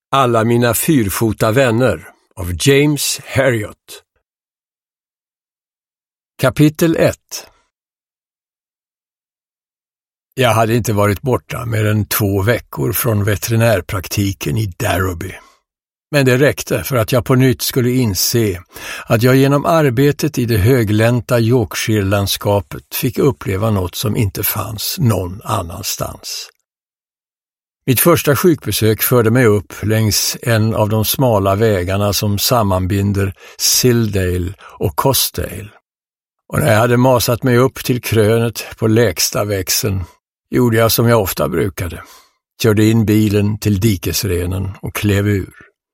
Alla mina fyrfota vänner av James Herriot. Kapitel 1. Jag hade inte varit borta mer än 2 veckor från veterinärpraktiken i Darrowby. Men det räckte för att jag på nytt skulle inse att jag genom arbetet i det höglänta Yorkshire-landskapet fick uppleva något som inte fanns någon annanstans. Mitt första sjukbesök förde mig upp längs en av de smala vägarna som sammanbinder Silldale och Costdale. Och när jag hade masat mig upp till krönet på lägsta växeln gjorde jag som jag ofta brukade. Körde in bilen till dikesrenen och klev ur.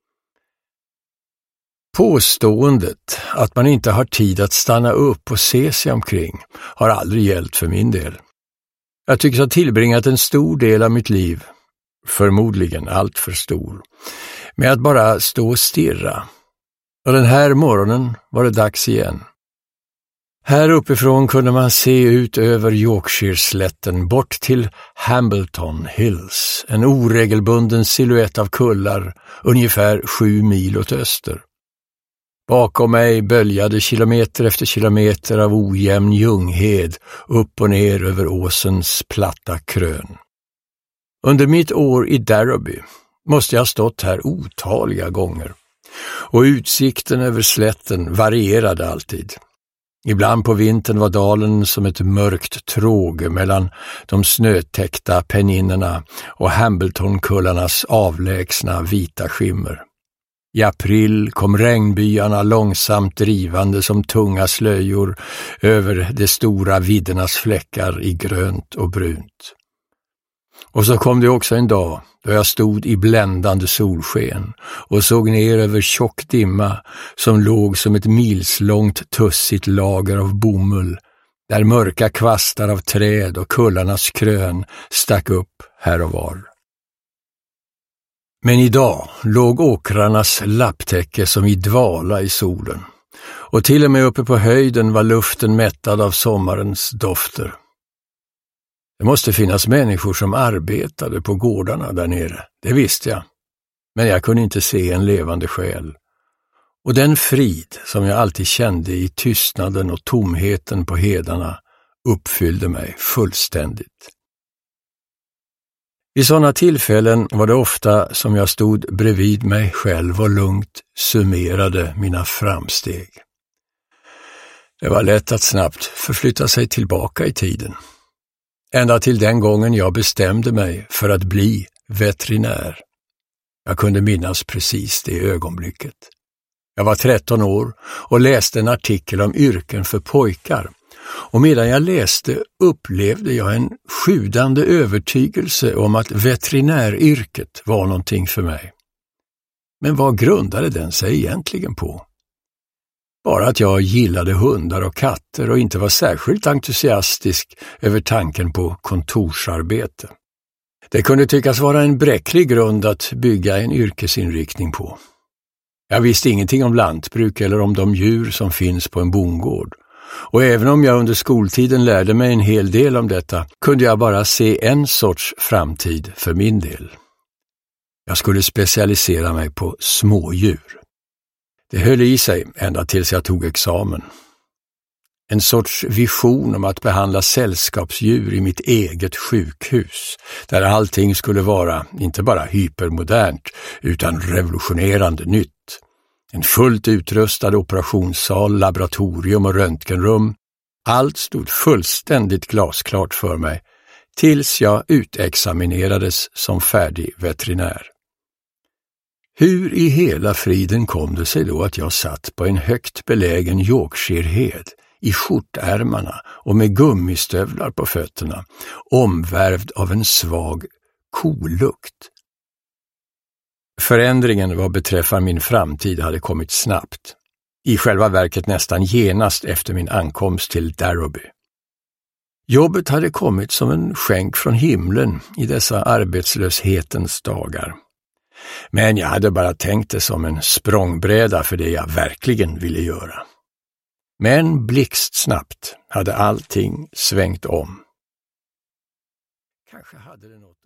Påståendet att man inte har tid att stanna upp och se sig omkring har aldrig gällt för min del. Jag tycks ha tillbringat en stor del av mitt liv, förmodligen allt för stor, med att bara stå och stirra. Och den här morgonen var det dags igen. Här uppifrån kunde man se ut över Yorkshire-slätten bort till Hambleton Hills, en oregelbunden silhuett av kullar ungefär 7 mil åt öster. Bakom mig böljade kilometer efter kilometer av ojämn ljunghed upp och ner över åsens platta krön. Under mitt år i Darrowby måste jag ha stått här otaliga gånger, och utsikten över slätten varierade alltid. Ibland på vintern var dalen som ett mörkt tråg mellan de snötäckta penninnerna och Hambletonkullarnas avlägsna vita skimmer. I april kom regnbyarna långsamt drivande som tunga slöjor över de stora viddernas fläckar i grönt och brunt. Och så kom det också en dag då jag stod i bländande solsken och såg ner över tjock dimma som låg som ett milslångt tussigt lager av bomull, där mörka kvastar av träd och kullarnas krön stack upp här och var. Men idag låg åkrarnas lapptäcke som i dvala i solen, och till och med uppe på höjden var luften mättad av sommarens dofter. Det måste finnas människor som arbetade på gårdarna där nere, det visste jag. Men jag kunde inte se en levande själ. Och den frid som jag alltid kände i tystnaden och tomheten på hedarna uppfyllde mig fullständigt. Vid sådana tillfällen var det ofta som jag stod bredvid mig själv och lugnt summerade mina framsteg. Det var lätt att snabbt förflytta sig tillbaka i tiden. Ända till den gången jag bestämde mig för att bli veterinär. Jag kunde minnas precis det ögonblicket. Jag var 13 år och läste en artikel om yrken för pojkar. Och medan jag läste upplevde jag en sjudande övertygelse om att veterinäryrket var någonting för mig. Men vad grundade den sig egentligen på? Bara att jag gillade hundar och katter och inte var särskilt entusiastisk över tanken på kontorsarbete. Det kunde tyckas vara en bräcklig grund att bygga en yrkesinriktning på. Jag visste ingenting om lantbruk eller om de djur som finns på en bondgård. Och även om jag under skoltiden lärde mig en hel del om detta kunde jag bara se en sorts framtid för min del. Jag skulle specialisera mig på smådjur. Det höll i sig ända tills jag tog examen. En sorts vision om att behandla sällskapsdjur i mitt eget sjukhus, där allting skulle vara inte bara hypermodernt utan revolutionerande nytt. En fullt utrustad operationssal, laboratorium och röntgenrum. Allt stod fullständigt glasklart för mig tills jag utexaminerades som färdig veterinär. Hur i hela friden kom det sig då att jag satt på en högt belägen Yorkshirehed i skjortärmarna och med gummistövlar på fötterna, omvärvd av en svag kolukt? Förändringen vad beträffar min framtid hade kommit snabbt. I själva verket nästan genast efter min ankomst till Darrowby. Jobbet hade kommit som en skänk från himlen i dessa arbetslöshetens dagar. Men jag hade bara tänkt det som en språngbräda för det jag verkligen ville göra. Men blixtsnabbt hade allting svängt om. Kanske hade det något